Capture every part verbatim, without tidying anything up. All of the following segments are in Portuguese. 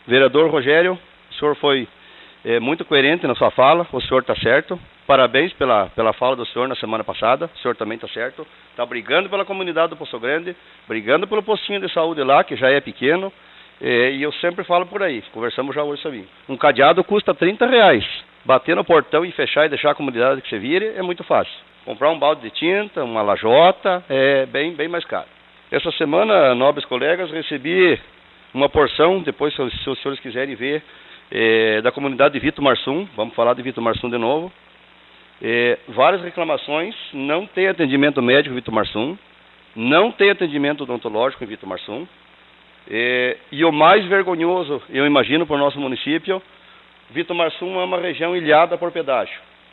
Vereador Rogério, o senhor foi é, muito coerente na sua fala, o senhor está certo. Parabéns pela, pela fala do senhor na semana passada, o senhor também está certo. Está brigando pela comunidade do Poço Grande, brigando pelo postinho de saúde lá, que já é pequeno. É, e eu sempre falo por aí, conversamos já hoje sobre isso. Um cadeado custa trinta reais. Bater no portão e fechar e deixar a comunidade que você vire é muito fácil. Comprar um balde de tinta, uma lajota, é bem, bem mais caro. Essa semana, nobres colegas, recebi uma porção, depois se, se os senhores quiserem ver, é, da comunidade de Vitor Marsum, vamos falar de Vitor Marsum de novo. É, várias reclamações, não tem atendimento médico em Vitor Marsum, não tem atendimento odontológico em Vitor Marsum. É, e o mais vergonhoso, eu imagino, para o nosso município, Vitor Marsum é uma região ilhada por pedágio.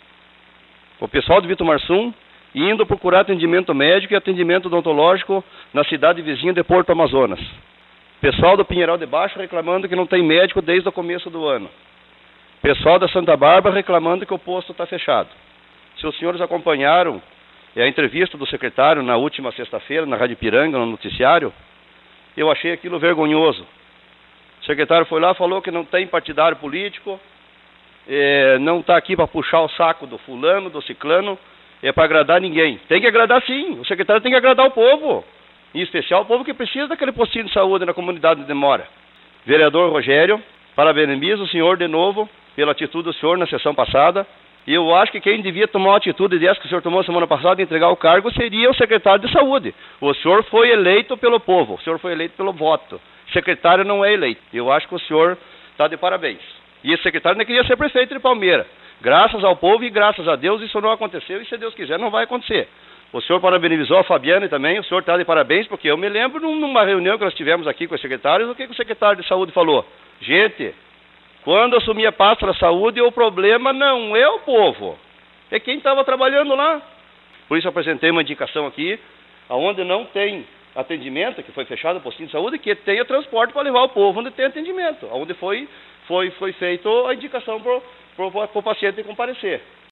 O pessoal de Vitor Marsum indo procurar atendimento médico e atendimento odontológico na cidade vizinha de Porto Amazonas. Pessoal do Pinheiral de Baixo reclamando que não tem médico desde o começo do ano. Pessoal da Santa Bárbara reclamando que o posto está fechado. Se os senhores acompanharam a entrevista do secretário na última sexta-feira, na Rádio Piranga, no noticiário, eu achei aquilo vergonhoso. O secretário foi lá e falou que não tem partidário político, é, não está aqui para puxar o saco do fulano, do ciclano, é para agradar ninguém. Tem que agradar sim, o secretário tem que agradar o povo, em especial o povo que precisa daquele postinho de saúde na comunidade de Demora. Vereador Rogério, parabenizo o senhor de novo pela atitude do senhor na sessão passada. E eu acho que quem devia tomar uma atitude dessa que o senhor tomou semana passada, entregar o cargo, seria o secretário de saúde. O senhor foi eleito pelo povo, o senhor foi eleito pelo voto. O secretário não é eleito. Eu acho que o senhor está de parabéns. E esse secretário não queria ser prefeito de Palmeira. Graças ao povo e graças a Deus isso não aconteceu e se Deus quiser não vai acontecer. O senhor parabenizou a Fabiana também, o senhor está de parabéns, porque eu me lembro numa reunião que nós tivemos aqui com os secretários, o que o secretário de saúde falou? Gente, quando assumi a pasta da saúde, o problema não é o povo, é quem estava trabalhando lá. Por isso apresentei uma indicação aqui, onde não tem atendimento, que foi fechado o postinho de saúde, que tenha transporte para levar o povo onde tem atendimento, onde foi, foi, foi feita a indicação para o paciente comparecer.